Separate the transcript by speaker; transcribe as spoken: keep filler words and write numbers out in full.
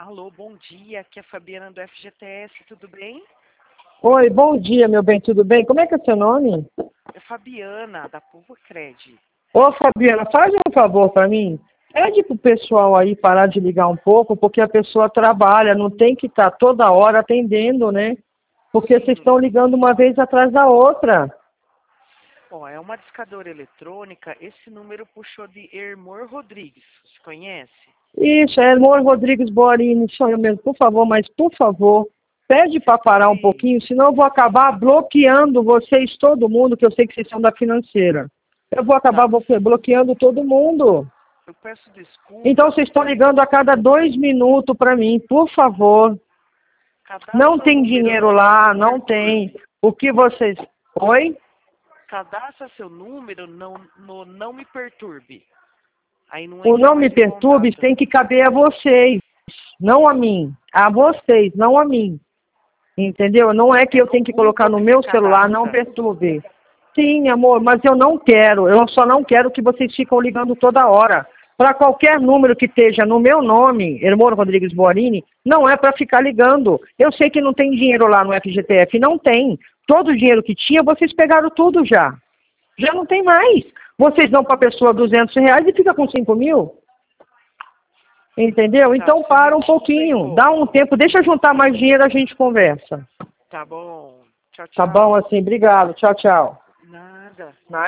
Speaker 1: Alô, bom dia, aqui é a Fabiana do F G T S, tudo bem?
Speaker 2: Oi, bom dia, meu bem, tudo bem? Como é que é seu nome?
Speaker 1: É Fabiana, da Povo Cred.
Speaker 2: Ô, Fabiana, faz um favor para mim. Pede pro pessoal aí parar de ligar um pouco, porque a pessoa trabalha, não tem que estar toda hora atendendo, né? Porque vocês
Speaker 1: Sim.
Speaker 2: estão ligando uma vez atrás da outra.
Speaker 1: Ó, é uma discadora eletrônica, esse número puxou de Ermor Rodrigues, você conhece?
Speaker 2: Isso, é Hermor Rodrigues Borini, sou eu mesmo. Por favor, mas por favor, pede para parar um
Speaker 1: Pode...
Speaker 2: pouquinho, senão eu vou acabar bloqueando vocês, todo mundo, que eu sei que vocês são da financeira. Eu vou acabar
Speaker 1: Tá,
Speaker 2: blo- bloqueando todo mundo.
Speaker 1: eu peço desculpa,
Speaker 2: Então vocês estão ligando a cada dois minutos para mim, por favor. Não
Speaker 1: cadastra o
Speaker 2: tem
Speaker 1: número
Speaker 2: dinheiro
Speaker 1: no Não
Speaker 2: lá,
Speaker 1: Me
Speaker 2: não tem.
Speaker 1: Perturbe.
Speaker 2: O que vocês. Oi?
Speaker 1: Cadastra seu número no, no Não Me Perturbe. Aí não
Speaker 2: O
Speaker 1: entra
Speaker 2: não me
Speaker 1: mais em
Speaker 2: perturbe
Speaker 1: contato.
Speaker 2: tem que caber a vocês, não a mim. A vocês, não a mim. Entendeu? Não é que
Speaker 1: É
Speaker 2: eu
Speaker 1: no
Speaker 2: tenho que colocar
Speaker 1: Google
Speaker 2: no
Speaker 1: que você
Speaker 2: meu celular, não
Speaker 1: cadastra.
Speaker 2: perturbe. Sim, amor, mas eu não quero. Eu só não quero que vocês ficam ligando toda hora. Para qualquer número que esteja no meu nome, Hermoro Rodrigues Borini, não é para ficar ligando. Eu sei que não tem dinheiro lá no F G T F, não tem. Todo o dinheiro que tinha, vocês pegaram tudo já. Já não tem mais. Vocês dão para a pessoa duzentos reais e fica com cinco mil. Entendeu?
Speaker 1: Tá,
Speaker 2: Então
Speaker 1: você
Speaker 2: para
Speaker 1: me
Speaker 2: um
Speaker 1: desculpa aí,
Speaker 2: pouquinho, dá um
Speaker 1: moço.
Speaker 2: tempo, deixa eu juntar mais dinheiro, a gente conversa.
Speaker 1: Tá bom. Tchau,
Speaker 2: Tá bom
Speaker 1: tchau.
Speaker 2: assim? Obrigado. Tchau, tchau.
Speaker 1: Nada.